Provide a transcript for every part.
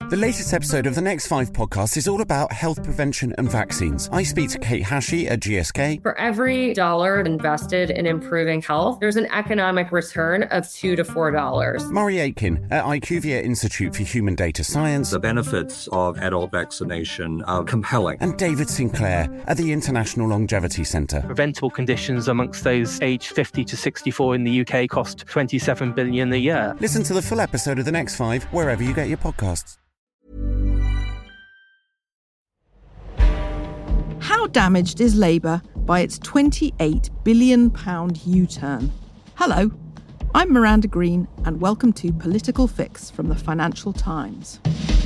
The latest episode of the Next 5 podcast is all about health prevention and vaccines. I speak to Kate Hashey at GSK. For every dollar invested in improving health, there's an economic return of $2 to $4. Murray Aitken at IQVIA Institute for Human Data Science. The benefits of adult vaccination are compelling. And David Sinclair at the International Longevity Centre. Preventable conditions amongst those aged 50 to 64 in the UK cost $27 billion a year. Listen to the full episode of The Next 5 wherever you get your podcasts. How damaged is Labour by its £28 billion U-turn? Hello, I'm Miranda Green and welcome to Political Fix from the Financial Times.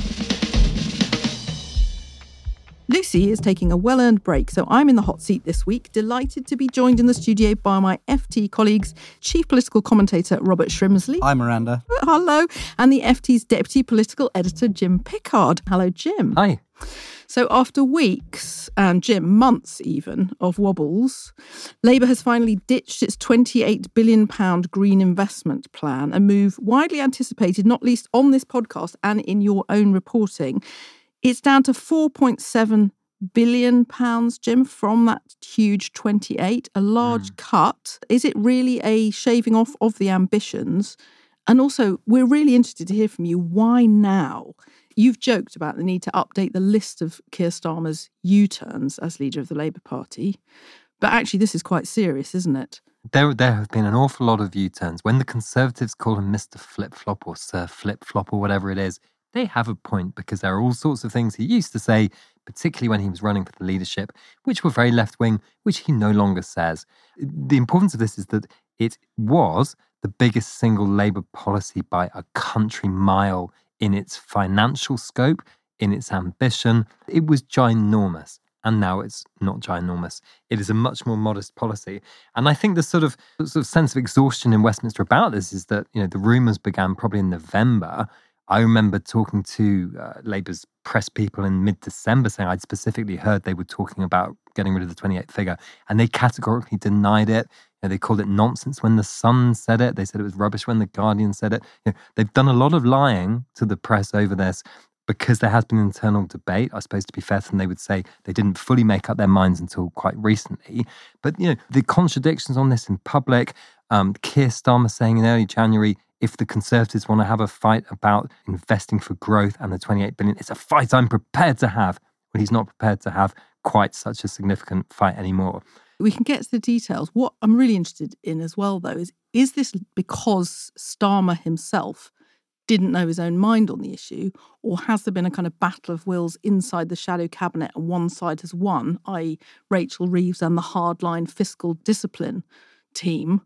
Lucy is taking a well-earned break, so I'm in the hot seat this week, delighted to be joined in the studio by my FT colleagues, Chief Political Commentator Robert Shrimsley. Hi, Miranda. Hello. And the FT's Deputy Political Editor, Jim Pickard. Hello, Jim. Hi. So after weeks, and Jim, months even, of wobbles, Labour has finally ditched its £28 billion green investment plan, a move widely anticipated, not least on this podcast and in your own reporting. It's down to £4.7 billion, Jim, from that huge 28, a large cut. Is it really a shaving off of the ambitions? And also, we're really interested to hear from you. Why now? You've joked about the need to update the list of Keir Starmer's U-turns as leader of the Labour Party. But actually, this is quite serious, isn't it? There have been an awful lot of U-turns. When the Conservatives call him Mr. Flip-Flop or Sir Flip-Flop or whatever it is, they have a point because there are all sorts of things he used to say, particularly when he was running for the leadership, which were very left-wing, which he no longer says. The importance of this is that it was the biggest single Labour policy by a country mile in its financial scope, in its ambition. It was ginormous. And now it's not ginormous. It is a much more modest policy. And I think the sort of sense of exhaustion in Westminster about this is that, the rumours began probably in November. I remember talking to Labour's press people in mid-December saying I'd specifically heard they were talking about getting rid of the 28 figure, and they categorically denied it. They called it nonsense when The Sun said it. They said it was rubbish when The Guardian said it. They've done a lot of lying to the press over this because there has been internal debate. I suppose, to be fair to them, they would say they didn't fully make up their minds until quite recently. But, the contradictions on this in public, Keir Starmer saying in early January, if the Conservatives want to have a fight about investing for growth and the 28 billion, it's a fight I'm prepared to have. Well, he's not prepared to have quite such a significant fight anymore. We can get to the details. What I'm really interested in as well, though, is this because Starmer himself didn't know his own mind on the issue, or has there been a kind of battle of wills inside the shadow cabinet and one side has won, i.e. Rachel Reeves and the hardline fiscal discipline team,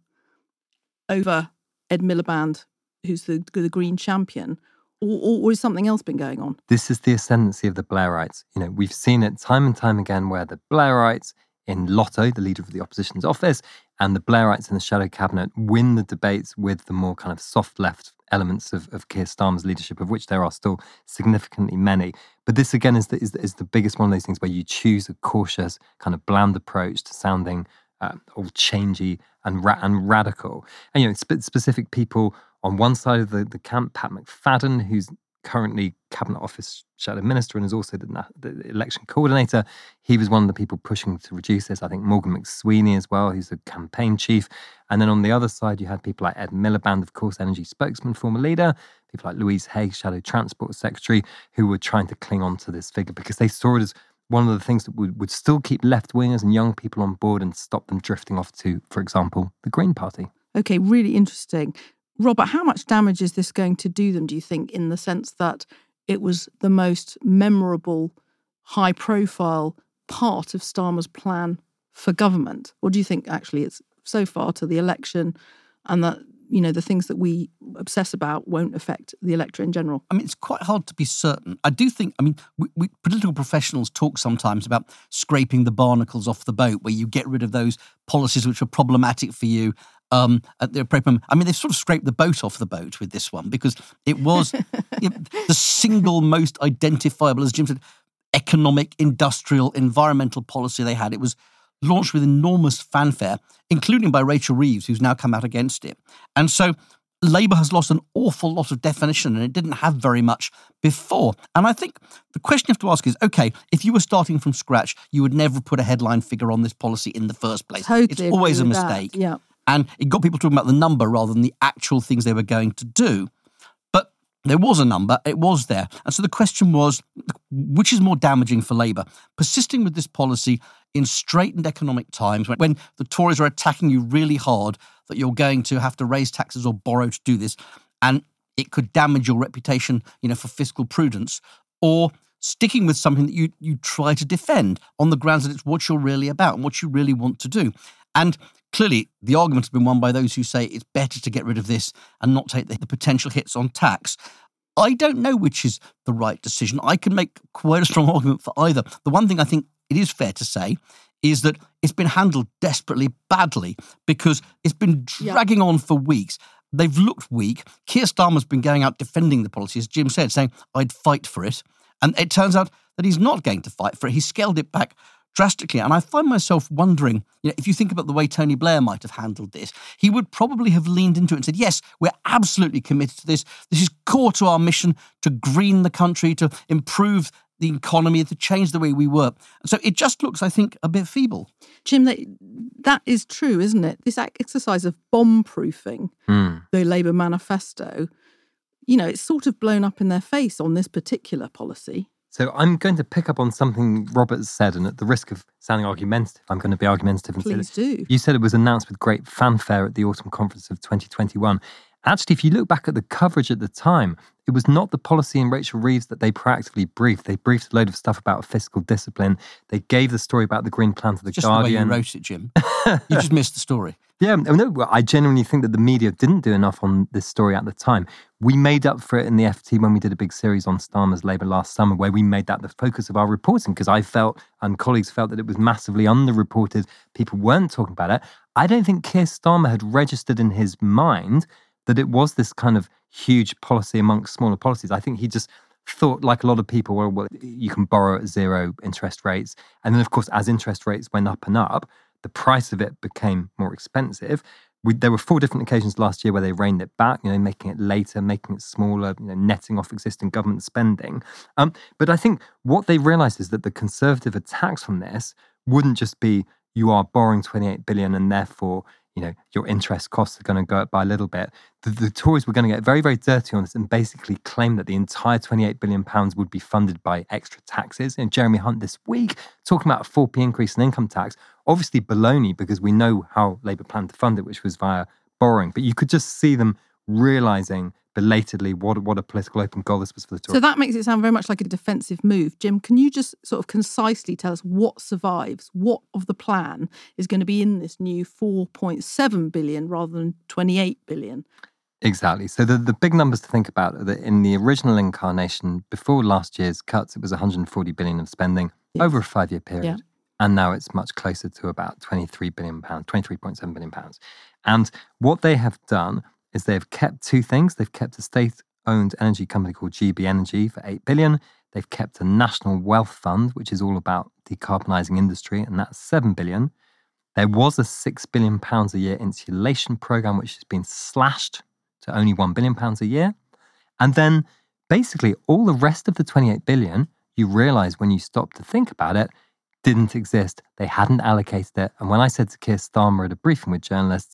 over Ed Miliband, who's the Green champion, or has something else been going on? This is the ascendancy of the Blairites. We've seen it time and time again where the Blairites in Lotto, the leader of the opposition's office, and the Blairites in the shadow cabinet win the debates with the more kind of soft left elements of Keir Starmer's leadership, of which there are still significantly many. But this, again, is the biggest one of those things where you choose a cautious, kind of bland approach to sounding all changey and radical. And, specific people on one side of the camp, Pat McFadden, who's currently Cabinet Office Shadow Minister and is also the election coordinator. He was one of the people pushing to reduce this. I think Morgan McSweeney as well, who's the campaign chief. And then on the other side, you had people like Ed Miliband, of course, energy spokesman, former leader, people like Louise Haigh, Shadow Transport Secretary, who were trying to cling on to this figure because they saw it as one of the things that would still keep left-wingers and young people on board and stop them drifting off to, for example, the Green Party. Okay, really interesting. Robert, how much damage is this going to do them, do you think, in the sense that it was the most memorable, high-profile part of Starmer's plan for government? Or do you think, actually, it's so far to the election and that, the things that we obsess about won't affect the electorate in general? It's quite hard to be certain. I do think, we political professionals talk sometimes about scraping the barnacles off the boat, where you get rid of those policies which are problematic for you at the appropriate moment. They've sort of scraped the boat off the boat with this one because it was the single most identifiable, as Jim said, economic, industrial, environmental policy they had. It was launched with enormous fanfare, including by Rachel Reeves, who's now come out against it. And so Labour has lost an awful lot of definition, and it didn't have very much before. And I think the question you have to ask is, OK, if you were starting from scratch, you would never put a headline figure on this policy in the first place. Totally it's always a agree with mistake. that. Yeah. And it got people talking about the number rather than the actual things they were going to do. But there was a number, it was there. And so the question was, which is more damaging for Labour? Persisting with this policy in straitened economic times, when the Tories are attacking you really hard that you're going to have to raise taxes or borrow to do this, and it could damage your reputation, for fiscal prudence, or sticking with something that you try to defend on the grounds that it's what you're really about and what you really want to do. And clearly, the argument has been won by those who say it's better to get rid of this and not take the potential hits on tax. I don't know which is the right decision. I can make quite a strong argument for either. The one thing I think it is fair to say is that it's been handled desperately badly because it's been dragging on for weeks. They've looked weak. Keir Starmer's been going out defending the policy, as Jim said, saying, I'd fight for it. And it turns out that he's not going to fight for it. He scaled it back drastically. And I find myself wondering, if you think about the way Tony Blair might have handled this, he would probably have leaned into it and said, yes, we're absolutely committed to this. This is core to our mission to green the country, to improve the economy, to change the way we work. And so it just looks, I think, a bit feeble. Jim, that is true, isn't it? This exercise of bomb-proofing the Labour manifesto, it's sort of blown up in their face on this particular policy. So I'm going to pick up on something Robert said, and at the risk of sounding argumentative, I'm going to be argumentative. Please do. You said it was announced with great fanfare at the Autumn Conference of 2021. Actually, if you look back at the coverage at the time, it was not the policy in Rachel Reeves that they proactively briefed. They briefed a load of stuff about fiscal discipline. They gave the story about the Green Plan to the Guardian. Guardian. Just the way you wrote it, Jim. You just missed the story. Yeah, no, I genuinely think that the media didn't do enough on this story at the time. We made up for it in the FT when we did a big series on Starmer's Labour last summer, where we made that the focus of our reporting, because I felt, and colleagues felt, that it was massively underreported. People weren't talking about it. I don't think Keir Starmer had registered in his mind that it was this kind of huge policy amongst smaller policies. I think he just thought, like a lot of people, well, you can borrow at zero interest rates. And then, of course, as interest rates went up and up, the price of it became more expensive. There were 4 different occasions last year where they reined it back, making it later, making it smaller, netting off existing government spending. But I think what they realised is that the Conservative attacks from this wouldn't just be, you are borrowing 28 billion and therefore, your interest costs are going to go up by a little bit. The Tories were going to get very, very dirty on this and basically claim that the entire £28 billion would be funded by extra taxes. And Jeremy Hunt this week talking about a 4p increase in income tax, obviously baloney because we know how Labour planned to fund it, which was via borrowing. But you could just see them realising belatedly what a political open goal this was for the Tories. So that makes it sound very much like a defensive move. Jim, can you just sort of concisely tell us what survives? What of the plan is going to be in this new 4.7 billion rather than 28 billion? Exactly. So the big numbers to think about are that in the original incarnation, before last year's cuts, it was 140 billion of spending over a 5-year period. Yeah. And now it's much closer to about £23 billion, £23.7 billion. And what they have done is they've kept 2 things. They've kept a state-owned energy company called GB Energy for 8 billion. They've kept a national wealth fund, which is all about decarbonising industry, and that's 7 billion. There was a £6 billion a year insulation programme, which has been slashed to only £1 billion a year. And then basically all the rest of the 28 billion, you realise when you stop to think about it, didn't exist. They hadn't allocated it. And when I said to Keir Starmer at a briefing with journalists,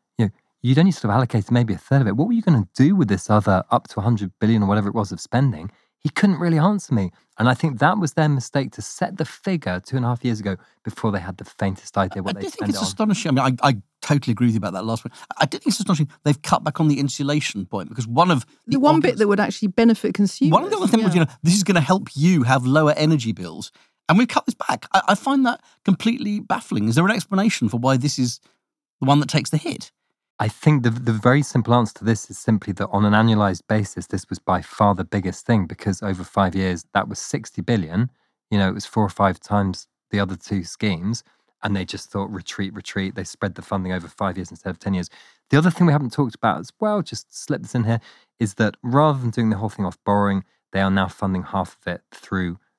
you'd only sort of allocated maybe a third of it. What were you going to do with this other up to 100 billion or whatever it was of spending? He couldn't really answer me. And I think that was their mistake to set the figure 2.5 years ago before they had the faintest idea what they'd spend it on. I think it's astonishing. I mean, I totally agree with you about that last one. I do think it's astonishing they've cut back on the insulation point because one of the one bit that would actually benefit consumers. One of the other things was, this is going to help you have lower energy bills. And we've cut this back. I find that completely baffling. Is there an explanation for why this is the one that takes the hit? I think the very simple answer to this is simply that on an annualized basis, this was by far the biggest thing because over 5 years, that was 60 billion. It was 4 or 5 times the other 2 schemes. And they just thought, retreat. They spread the funding over 5 years instead of 10 years. The other thing we haven't talked about as well, just slip this in here, is that rather than doing the whole thing off borrowing, they are now funding half of it through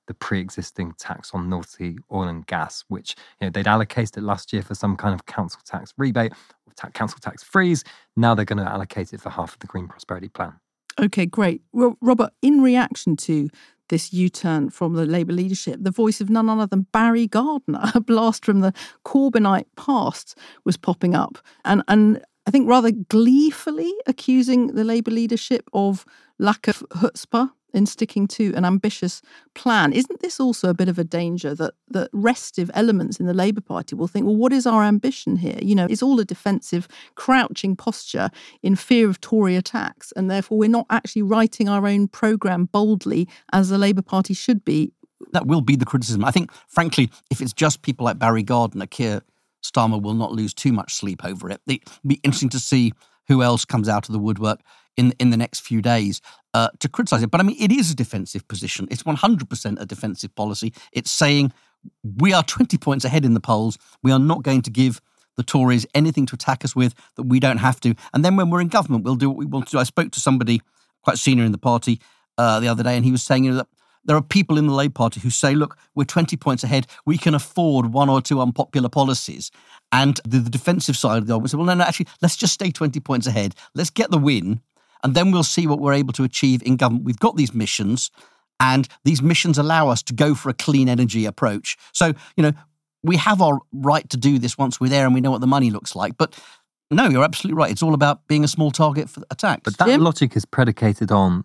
the pre-existing tax on North Sea oil and gas, which they'd allocated it last year for some kind of council tax rebate or council tax freeze. Now they're going to allocate it for half of the Green Prosperity Plan. Okay, great. Well, Robert, in reaction to this U-turn from the Labour leadership, the voice of none other than Barry Gardiner, a blast from the Corbynite past, was popping up. And I think rather gleefully accusing the Labour leadership of lack of chutzpah in sticking to an ambitious plan. Isn't this also a bit of a danger that restive elements in the Labour Party will think, well, what is our ambition here? It's all a defensive, crouching posture in fear of Tory attacks, and therefore we're not actually writing our own programme boldly as the Labour Party should be. That will be the criticism. I think, frankly, if it's just people like Barry Gardiner, Keir Starmer will not lose too much sleep over it. It'll be interesting to see who else comes out of the woodwork in the next few days to criticise it. But it is a defensive position. It's 100% a defensive policy. It's saying we are 20 points ahead in the polls. We are not going to give the Tories anything to attack us with that we don't have to. And then when we're in government, we'll do what we want to do. I spoke to somebody quite senior in the party the other day, and he was saying that there are people in the Labour Party who say, look, we're 20 points ahead. We can afford one or two unpopular policies. And the defensive side of the argument said, well, no, actually, let's just stay 20 points ahead. Let's get the win. And then we'll see what we're able to achieve in government. We've got these missions, and these missions allow us to go for a clean energy approach. So, we have our right to do this once we're there and we know what the money looks like. But no, you're absolutely right. It's all about being a small target for attacks. But that logic is predicated on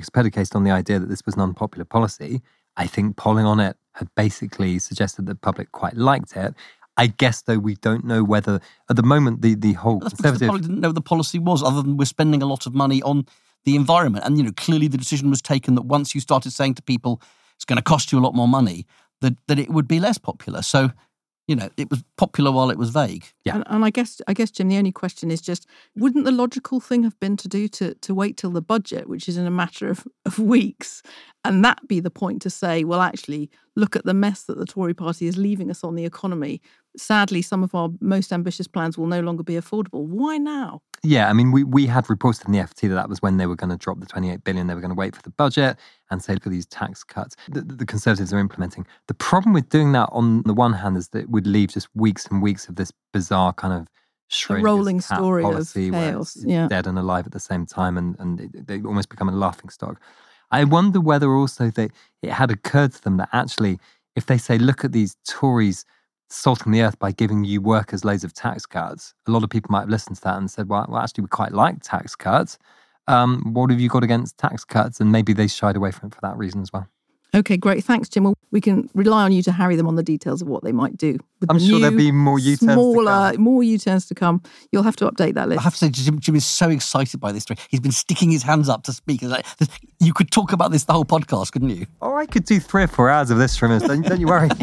the idea that this was an unpopular policy. I think polling on it had basically suggested that the public quite liked it. I guess, though, we don't know whether, at the moment, the whole Conservative... The public didn't know what the policy was, other than we're spending a lot of money on the environment. And, clearly the decision was taken that once you started saying to people, it's going to cost you a lot more money, that it would be less popular. So, it was popular while it was vague. Yeah. And I guess, Jim, the only question is just, wouldn't the logical thing have been to do to wait till the budget, which is in a matter of weeks, and that be the point to say, well, actually, look at the mess that the Tory party is leaving us on the economy. Sadly, some of our most ambitious plans will no longer be affordable. Why now? Yeah, we had reported in the FT that was when they were going to drop the 28 billion. They were going to wait for the budget and say for these tax cuts the Conservatives are implementing. The problem with doing that on the one hand is that it would leave just weeks and weeks of this bizarre kind of Schrodinger's rolling story policy of chaos. Where it's dead and alive at the same time, and they almost become a laughingstock. I wonder whether also it had occurred to them that actually, if they say, look at these Tories salting the earth by giving you workers loads of tax cuts, a lot of people might have listened to that and said, well actually, we quite like tax cuts. What have you got against tax cuts? And maybe they shied away from it for that reason as well. Okay, great. Thanks, Jim. Well, we can rely on you to harry them on the details of what they might do. I'm sure there'll be more U-turns to come. More U-turns to come. You'll have to update that list. I have to say, Jim is so excited by this story. He's been sticking his hands up to speak. You could talk about this the whole podcast, couldn't you? Oh, I could do 3 or 4 hours of this from us. Don't you worry.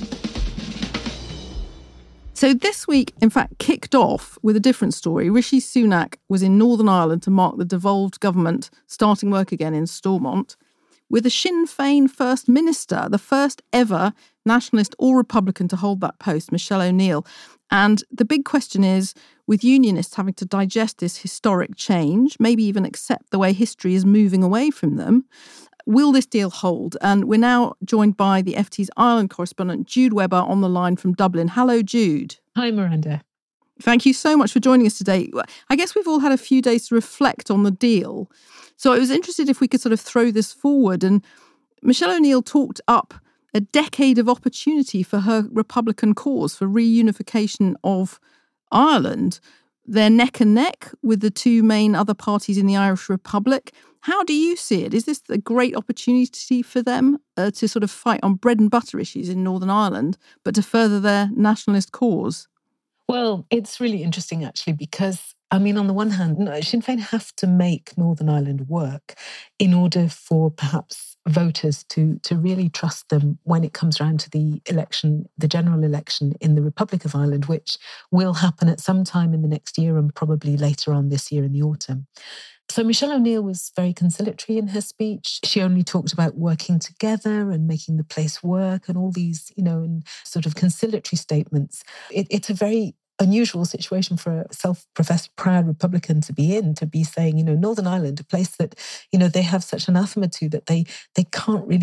So this week, in fact, kicked off with a different story. Rishi Sunak was in Northern Ireland to mark the devolved government starting work again in Stormont, with a Sinn Féin First Minister, the first ever nationalist or Republican to hold that post, Michelle O'Neill. And the big question is, with unionists having to digest this historic change, maybe even accept the way history is moving away from them, will this deal hold? And we're now joined by the FT's Ireland correspondent, Jude Webber, on the line from Dublin. Hello, Jude. Hi, Miranda. Thank you so much for joining us today. I guess we've all had a few days to reflect on the deal. So I was interested if we could sort of throw this forward. And Michelle O'Neill talked up a decade of opportunity for her Republican cause for reunification of Ireland. They're neck and neck with the two main other parties in the Irish Republic. How do you see it? Is this a great opportunity for them to sort of fight on bread and butter issues in Northern Ireland, but to further their nationalist cause? Well, it's really interesting, actually, because, on the one hand, Sinn Féin have to make Northern Ireland work in order for perhaps voters to really trust them when it comes around to the election, the general election in the Republic of Ireland, which will happen at some time in the next year and probably later on this year in the autumn. So Michelle O'Neill was very conciliatory in her speech. She only talked about working together and making the place work and all these, and sort of conciliatory statements. It's a very unusual situation for a self-professed proud Republican to be saying, Northern Ireland, a place that, they have such anathema to that they can't really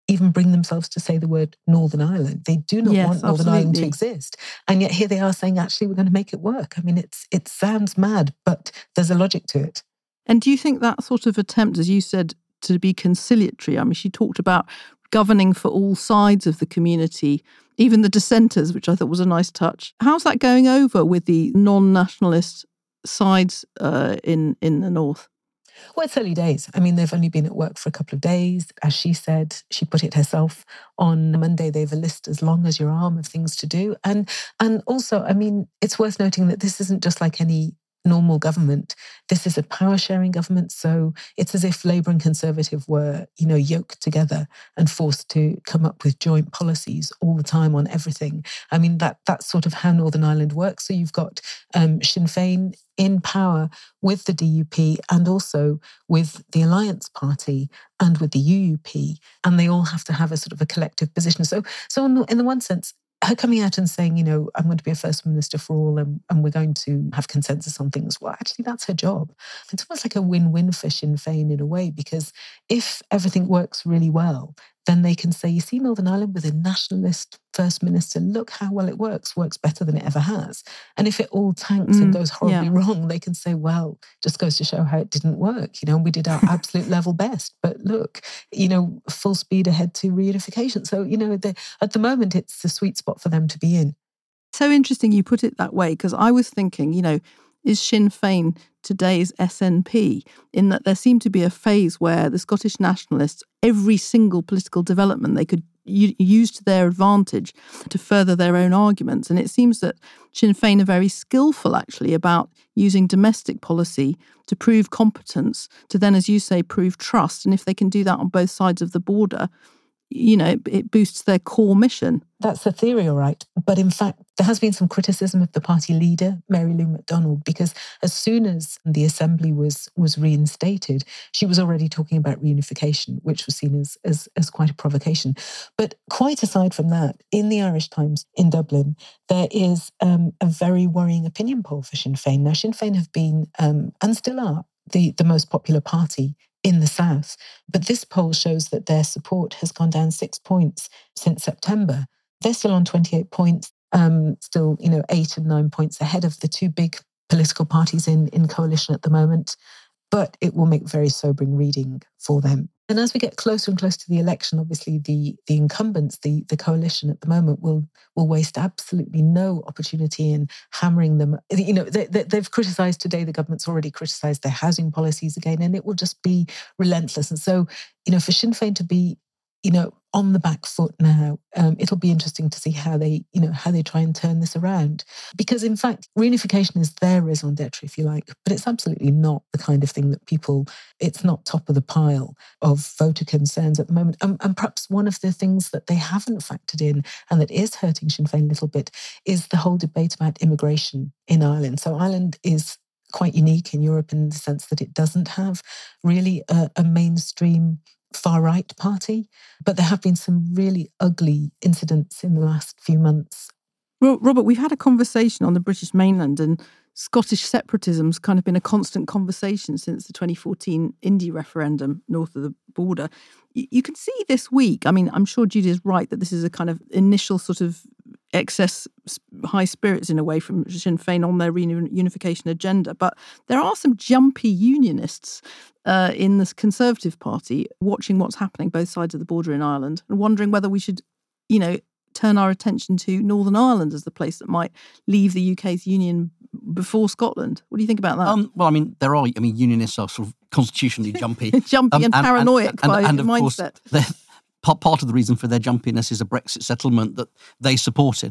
even bring themselves to say the word Northern Ireland. They do not want Northern Ireland to exist. And yet here they are saying, actually, we're going to make it work. I mean, it sounds mad, but there's a logic to it. And do you think that sort of attempt, as you said, to be conciliatory? I mean, she talked about governing for all sides of the community, even the dissenters, which I thought was a nice touch. How's that going over with the non-nationalist sides in the north? Well, it's early days. I mean, they've only been at work for a couple of days. As she said, she put it herself, on Monday, they have a list as long as your arm of things to do. And also, I mean, it's worth noting that this isn't just like any normal government. This is a power-sharing government, so it's as if Labour and Conservative were, yoked together and forced to come up with joint policies all the time on everything. I mean, that's sort of how Northern Ireland works. So you've got Sinn Féin in power with the DUP and also with the Alliance Party and with the UUP, and they all have to have a sort of a collective position. So in the one sense, her coming out and saying, I'm going to be a First Minister for all and we're going to have consensus on things, well, actually, that's her job. It's almost like a win-win for Sinn Féin in a way, because if everything works really well, then they can say, you see, Northern Ireland with a nationalist First Minister, look how well it works better than it ever has. And if it all tanks and goes horribly wrong, they can say, well, just goes to show how it didn't work. We did our absolute level best. But look, full speed ahead to reunification. So, at the moment, it's the sweet spot for them to be in. So interesting you put it that way, because I was thinking, is Sinn Féin today's SNP, in that there seemed to be a phase where the Scottish nationalists, every single political development they could use to their advantage to further their own arguments. And it seems that Sinn Féin are very skillful, actually, about using domestic policy to prove competence, to then, as you say, prove trust. And if they can do that on both sides of the border, it boosts their core mission. That's the theory, all right. But in fact, there has been some criticism of the party leader, Mary Lou McDonald, because as soon as the Assembly was reinstated, she was already talking about reunification, which was seen as quite a provocation. But quite aside from that, in the Irish Times in Dublin, there is a very worrying opinion poll for Sinn Féin. Now, Sinn Féin have been, and still are, the most popular party in the South. But this poll shows that their support has gone down 6 points since September. They're still on 28 points, still, 8 and 9 points ahead of the two big political parties in coalition at the moment. But it will make very sobering reading for them. And as we get closer and closer to the election, obviously the incumbents, the coalition at the moment will waste absolutely no opportunity in hammering them. They've criticised today, the government's already criticised their housing policies again, and it will just be relentless. And so, for Sinn Féin to be, on the back foot now, it'll be interesting to see how they try and turn this around. Because in fact, reunification is their raison d'etre, if you like, but it's absolutely not the kind of thing that it's not top of the pile of voter concerns at the moment. And perhaps one of the things that they haven't factored in and that is hurting Sinn Féin a little bit is the whole debate about immigration in Ireland. So Ireland is quite unique in Europe in the sense that it doesn't have really a mainstream far-right party, but there have been some really ugly incidents in the last few months. Well, Robert, we've had a conversation on the British mainland, and Scottish separatism's kind of been a constant conversation since the 2014 Indie referendum north of the border. You can see this week, I mean, I'm sure Judy is right that this is a kind of initial sort of excess high spirits in a way from Sinn Féin on their reunification agenda, but there are some jumpy unionists in this Conservative Party watching what's happening both sides of the border in Ireland and wondering whether we should, turn our attention to Northern Ireland as the place that might leave the UK's union before Scotland. What do you think about that? Well, I mean, unionists are sort of constitutionally jumpy. And paranoid by mindset. Part of the reason for their jumpiness is a Brexit settlement that they supported.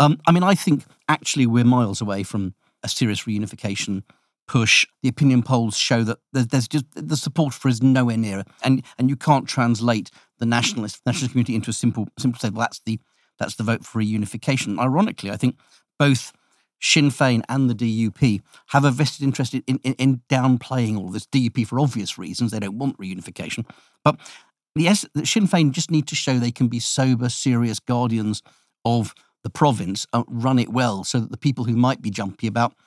I think actually we're miles away from a serious reunification push. The opinion polls show that there's just the support for is nowhere near, and you can't translate the nationalist community into a simple say, well, that's the vote for reunification. Ironically, I think both Sinn Féin and the DUP have a vested interest in downplaying all this. DUP for obvious reasons, they don't want reunification, but yes, Sinn Féin just need to show they can be sober, serious guardians of the province, run it well, so that the people who might be jumpy about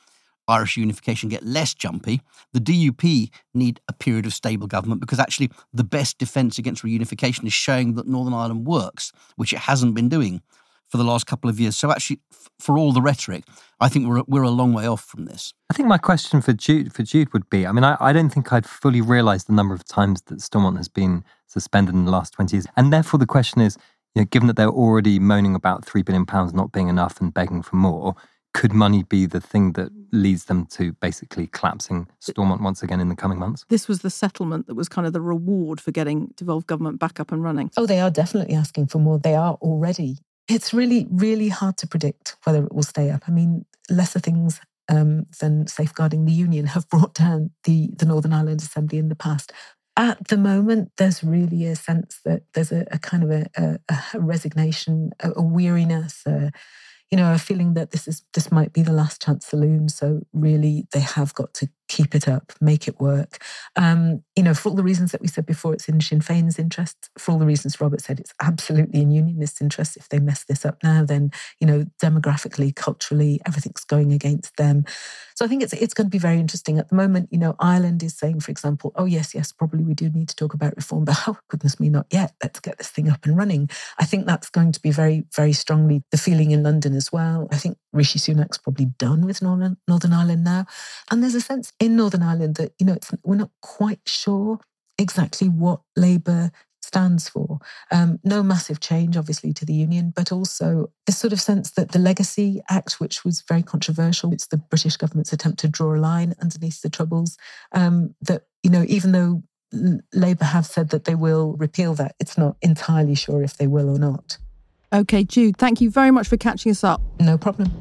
Irish unification get less jumpy. The DUP need a period of stable government because actually the best defence against reunification is showing that Northern Ireland works, which it hasn't been doing for the last couple of years. So actually, for all the rhetoric, I think we're a long way off from this. I think my question for Jude would be, I don't think I'd fully realised the number of times that Stormont has been suspended in the last 20 years. And therefore the question is, given that they're already moaning about £3 billion not being enough and begging for more, could money be the thing that leads them to basically collapsing Stormont once again in the coming months? This was the settlement that was kind of the reward for getting devolved government back up and running. Oh, they are definitely asking for more. They are already. It's really, really hard to predict whether it will stay up. Lesser things than safeguarding the union have brought down the Northern Ireland Assembly in the past. At the moment, there's really a sense that there's a kind of a resignation, a weariness, a feeling that this might be the last chance saloon. So really, they have got to keep it up, make it work. For all the reasons that we said before, it's in Sinn Féin's interest. For all the reasons Robert said, it's absolutely in Unionist interest. If they mess this up now, then, demographically, culturally, everything's going against them. So I think it's going to be very interesting. At the moment, Ireland is saying, for example, oh, yes, probably we do need to talk about reform, but oh, goodness me, not yet. Let's get this thing up and running. I think that's going to be very, very strongly the feeling in London as well. I think Rishi Sunak's probably done with Northern Ireland now. And there's a sense in Northern Ireland that, we're not quite sure exactly what Labour stands for. No massive change, obviously, to the union, but also this sort of sense that the Legacy Act, which was very controversial, it's the British government's attempt to draw a line underneath the Troubles, that, even though Labour have said that they will repeal that, it's not entirely sure if they will or not. OK, Jude, thank you very much for catching us up. No problem.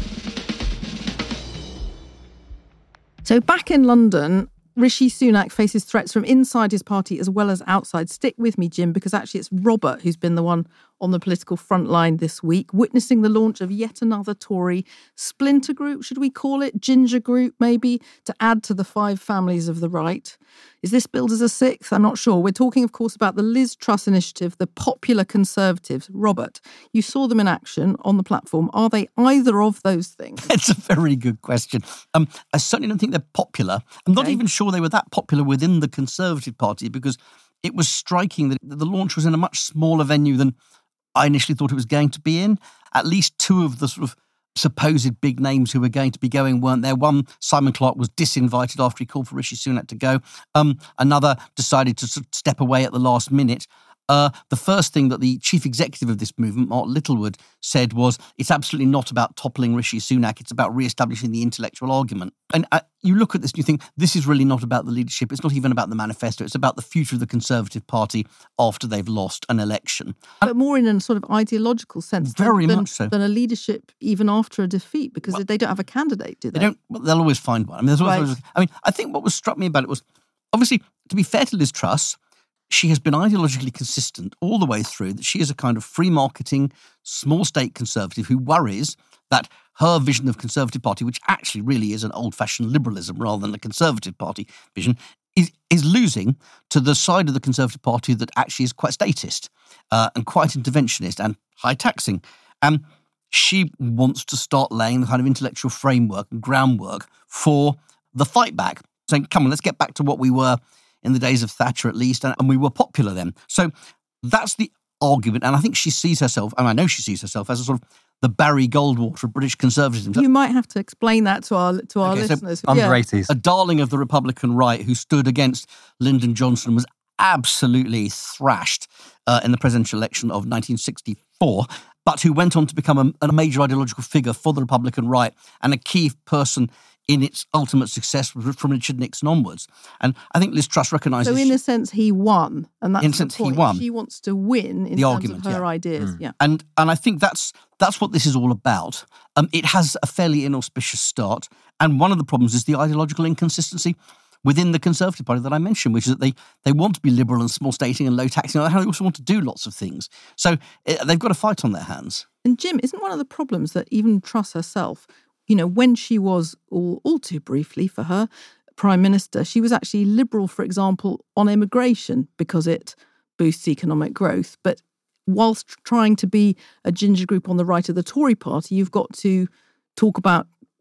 So back in London, Rishi Sunak faces threats from inside his party as well as outside. Stick with me, Jim, because actually it's Robert who's been the one on the political front line this week, witnessing the launch of yet another Tory splinter group, should we call it? Ginger group, maybe, to add to the five families of the right. Is this billed as a sixth? I'm not sure. We're talking, of course, about the Liz Truss initiative, the Popular Conservatives. Robert, you saw them in action on the platform. Are they either of those things? It's a very good question. I certainly don't think they're popular. I'm not even sure they were that popular within the Conservative Party because it was striking that the launch was in a much smaller venue than I initially thought it was going to be in. At least two of the sort of supposed big names who were going to be going weren't there. One, Simon Clarke, was disinvited after he called for Rishi Sunak to go. Another decided to sort of step away at the last minute. The first thing that the chief executive of this movement, Mark Littlewood, said was, it's absolutely not about toppling Rishi Sunak, it's about re-establishing the intellectual argument. And you look at this and you think, this is really not about the leadership, it's not even about the manifesto, it's about the future of the Conservative Party after they've lost an election. But more in a sort of ideological sense much so. Than a leadership even after a defeat, because they don't have a candidate, do they? They don't. Well, they'll always find one. I think what was struck me about it was, obviously, to be fair to Liz Truss, she has been ideologically consistent all the way through, that she is a kind of free marketing, small state conservative who worries that her vision of Conservative Party, which actually really is an old-fashioned liberalism rather than a Conservative Party vision, is losing to the side of the Conservative Party that actually is quite statist and quite interventionist and high taxing. She wants to start laying the kind of intellectual framework and groundwork for the fight back, saying, come on, let's get back to what we were in the days of Thatcher at least, and we were popular then. So that's the argument, and I think she sees herself, and I know she sees herself, as a sort of the Barry Goldwater of British conservatism. You might have to explain that to our listeners. So under 80s. A darling of the Republican right who stood against Lyndon Johnson, was absolutely thrashed in the presidential election of 1964, but who went on to become a major ideological figure for the Republican right and a key person in its ultimate success from Richard Nixon onwards. And I think Liz Truss recognises... So in a sense, he won. And that's in a sense, the point. He won. She wants to win in the terms argument, of her ideas. Yeah. And I think that's what this is all about. It has a fairly inauspicious start. And one of the problems is the ideological inconsistency within the Conservative Party that I mentioned, which is that they want to be liberal and small stating and low taxing. They also want to do lots of things. So they've got a fight on their hands. And Jim, isn't one of the problems that even Truss herself... when she was, all too briefly for her, Prime Minister, she was actually liberal, for example, on immigration because it boosts economic growth. But whilst trying to be a ginger group on the right of the Tory party, you've got to talk about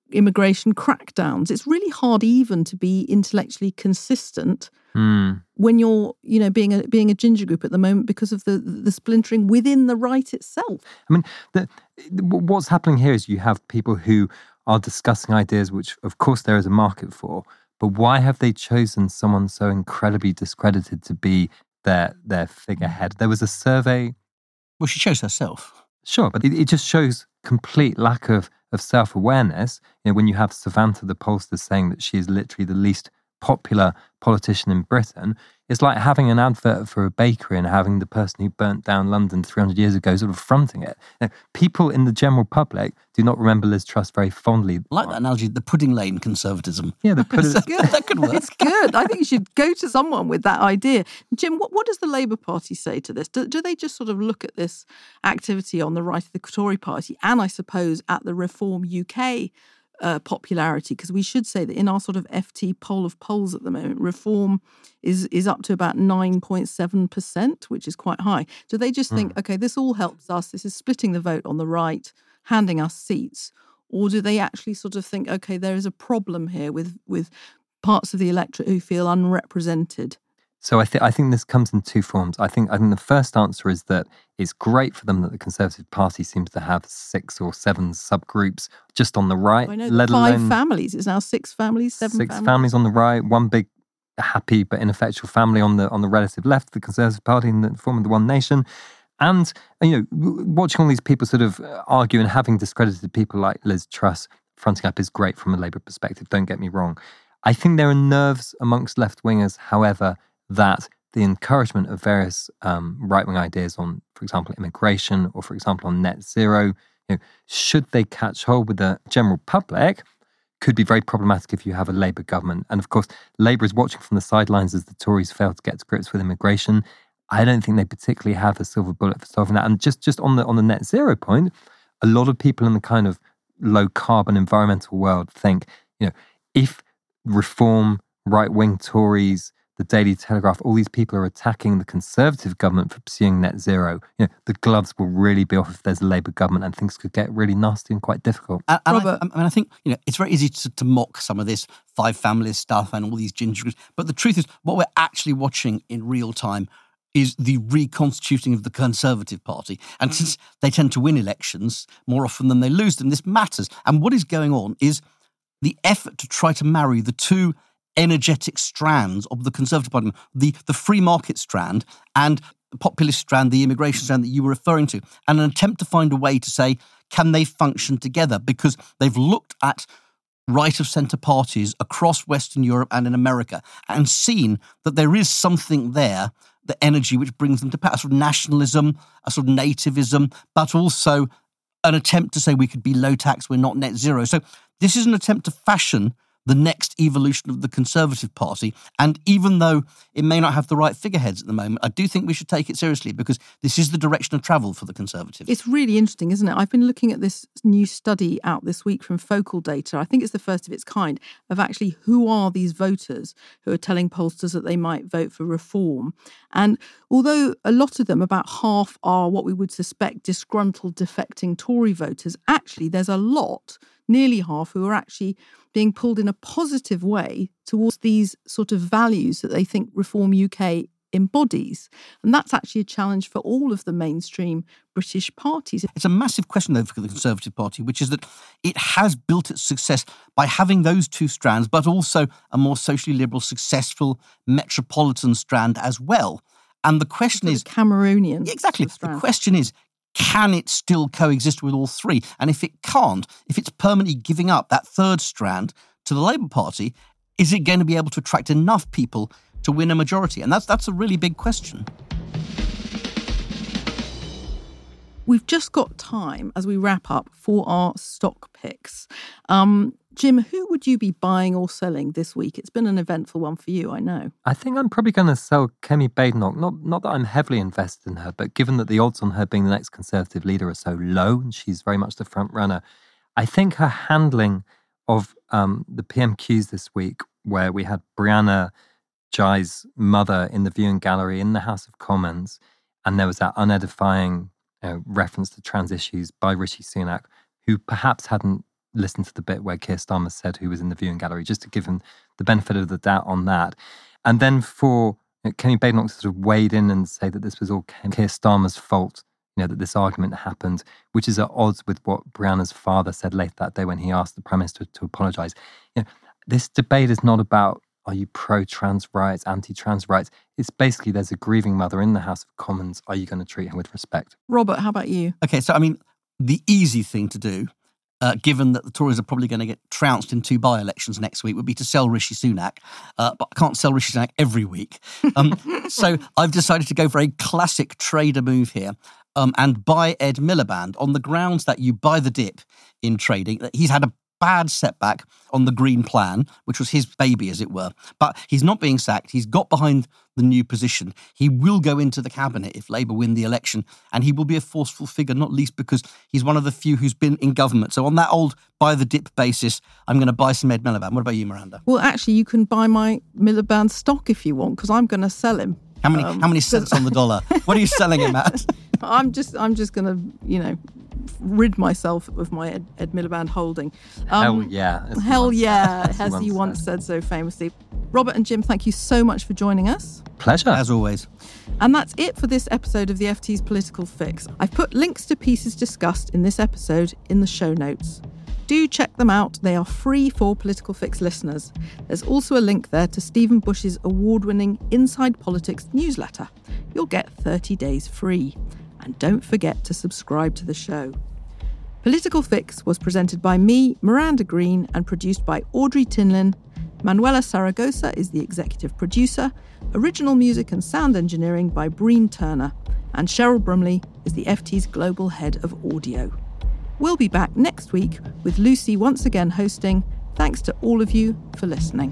immigration crackdowns. It's really hard even to be intellectually consistent when you're, being a ginger group at the moment because of the splintering within the right itself. I mean, what's happening here is you have people who are discussing ideas which, of course, there is a market for, but why have they chosen someone so incredibly discredited to be their figurehead? There was a survey. Well, she chose herself. Sure, but it just shows complete lack of self-awareness. When you have Savanta the pollster saying that she is literally the least popular politician in Britain, it's like having an advert for a bakery and having the person who burnt down London 300 years ago sort of fronting it. People in the general public do not remember Liz Truss very fondly. I like that analogy, the pudding lane conservatism. Yeah, the pudding. That could work. It's good. I think you should go to someone with that idea. Jim, what does the Labour Party say to this? Do they just sort of look at this activity on the right of the Tory party and, I suppose, at the Reform UK popularity? Because we should say that in our sort of FT poll of polls at the moment, Reform is up to about 9.7%, which is quite high. Do they just think, okay, this all helps us, this is splitting the vote on the right, handing us seats? Or do they actually sort of think, okay, there is a problem here with parts of the electorate who feel unrepresented? So I think this comes in two forms. I think the first answer is that it's great for them that the Conservative Party seems to have 6 or 7 subgroups just on the right. I know, 5 families. It's now 6 families, 7 families. 6 families on the right, one big happy but ineffectual family on the relative left, the Conservative Party in the form of the One Nation. And, watching all these people sort of argue and having discredited people like Liz Truss fronting up is great from a Labour perspective, don't get me wrong. I think there are nerves amongst left-wingers, however, that the encouragement of various right-wing ideas on, for example, immigration or, for example, on net zero, should they catch hold with the general public, could be very problematic if you have a Labour government. And, of course, Labour is watching from the sidelines as the Tories fail to get to grips with immigration. I don't think they particularly have a silver bullet for solving that. And just on the net zero point, a lot of people in the kind of low-carbon environmental world think, if Reform, right-wing Tories, the Daily Telegraph, all these people are attacking the Conservative government for pursuing net zero, the gloves will really be off if there's a Labour government, and things could get really nasty and quite difficult. And I think it's very easy to mock some of this 5 families stuff and all these ginger groups, but the truth is what we're actually watching in real time is the reconstituting of the Conservative Party. And since they tend to win elections more often than they lose them, this matters. And what is going on is the effort to try to marry the two energetic strands of the Conservative Party, the free market strand and the populist strand, the immigration strand that you were referring to, and an attempt to find a way to say, can they function together? Because they've looked at right-of-centre parties across Western Europe and in America and seen that there is something there, the energy which brings them to power, a sort of nationalism, a sort of nativism, but also an attempt to say we could be low tax, we're not net zero. So this is an attempt to fashion the next evolution of the Conservative Party. And even though it may not have the right figureheads at the moment, I do think we should take it seriously because this is the direction of travel for the Conservatives. It's really interesting, isn't it? I've been looking at this new study out this week from Focal Data. I think it's the first of its kind of actually who are these voters who are telling pollsters that they might vote for Reform. And although a lot of them, about half, are what we would suspect disgruntled, defecting Tory voters, actually there's a lot, nearly half, who are actually being pulled in a positive way towards these sort of values that they think Reform UK embodies. And that's actually a challenge for all of the mainstream British parties. It's a massive question, though, for the Conservative Party, which is that it has built its success by having those two strands, but also a more socially liberal, successful metropolitan strand as well. And the question is... Cameroonian. Exactly. The question is, can it still coexist with all three? And if it can't, if it's permanently giving up that third strand to the Labour Party, is it going to be able to attract enough people to win a majority? And that's a really big question. We've just got time as we wrap up for our stock picks. Jim, who would you be buying or selling this week? It's been an eventful one for you, I know. I think I'm probably going to sell Kemi Badenoch. Not that I'm heavily invested in her, but given that the odds on her being the next Conservative leader are so low, and she's very much the front runner, I think her handling of the PMQs this week, where we had Brianna Ghey's mother in the viewing gallery in the House of Commons, and there was that unedifying reference to trans issues by Rishi Sunak, who perhaps hadn't listen to the bit where Keir Starmer said who was in the viewing gallery, just to give him the benefit of the doubt on that. And then for Kenny Badenoch to sort of wade in and say that this was all Keir Starmer's fault, that this argument happened, which is at odds with what Brianna's father said late that day when he asked the Prime Minister to apologise. This debate is not about, are you pro-trans rights, anti-trans rights? It's basically, there's a grieving mother in the House of Commons. Are you going to treat her with respect? Robert, how about you? Okay, so the easy thing to do, given that the Tories are probably going to get trounced in 2 by-elections next week, would be to sell Rishi Sunak. But I can't sell Rishi Sunak every week. So I've decided to go for a classic trader move here and buy Ed Miliband on the grounds that you buy the dip in trading. He's had a bad setback on the Green Plan, which was his baby, as it were. But he's not being sacked. He's got behind the new position. He will go into the cabinet if Labour win the election, and he will be a forceful figure, not least because he's one of the few who's been in government. So on that old buy-the-dip basis, I'm going to buy some Ed Miliband. What about you, Miranda? Well, actually, you can buy my Miliband stock if you want, because I'm going to sell him. How many cents on the dollar? What are you selling him at? I'm just going to, rid myself of my Ed Miliband holding. Hell yeah. Hell yeah, as he once said so famously. Robert and Jim, thank you so much for joining us. Pleasure. As always. And that's it for this episode of the FT's Political Fix. I've put links to pieces discussed in this episode in the show notes. Do check them out. They are free for Political Fix listeners. There's also a link there to Stephen Bush's award-winning Inside Politics newsletter. You'll get 30 days free. And don't forget to subscribe to the show. Political Fix was presented by me, Miranda Green, and produced by Audrey Tinlin. Manuela Saragosa is the executive producer. Original music and sound engineering by Breen Turner. And Cheryl Brumley is the FT's global head of audio. We'll be back next week with Lucy once again hosting. Thanks to all of you for listening.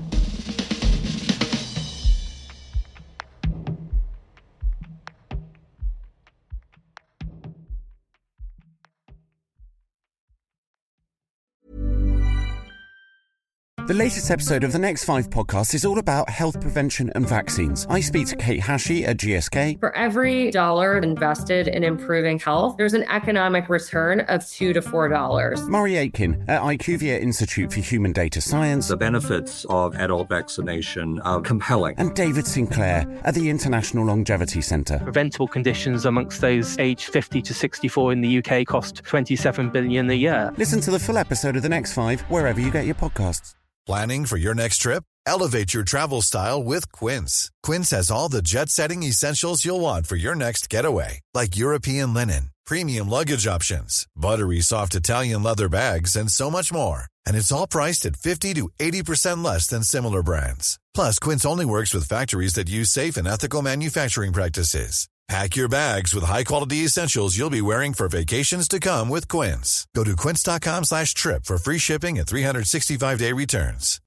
The latest episode of the Next 5 podcast is all about health prevention and vaccines. I speak to Kate Hashey at GSK. For every dollar invested in improving health, there's an economic return of $2 to $4. Murray Aitken at IQVIA Institute for Human Data Science. The benefits of adult vaccination are compelling. And David Sinclair at the International Longevity Centre. Preventable conditions amongst those aged 50 to 64 in the UK cost $27 billion a year. Listen to the full episode of The Next 5 wherever you get your podcasts. Planning for your next trip? Elevate your travel style with Quince. Quince has all the jet-setting essentials you'll want for your next getaway, like European linen, premium luggage options, buttery soft Italian leather bags, and so much more. And it's all priced at 50 to 80% less than similar brands. Plus, Quince only works with factories that use safe and ethical manufacturing practices. Pack your bags with high-quality essentials you'll be wearing for vacations to come with Quince. Go to quince.com/trip for free shipping and 365-day returns.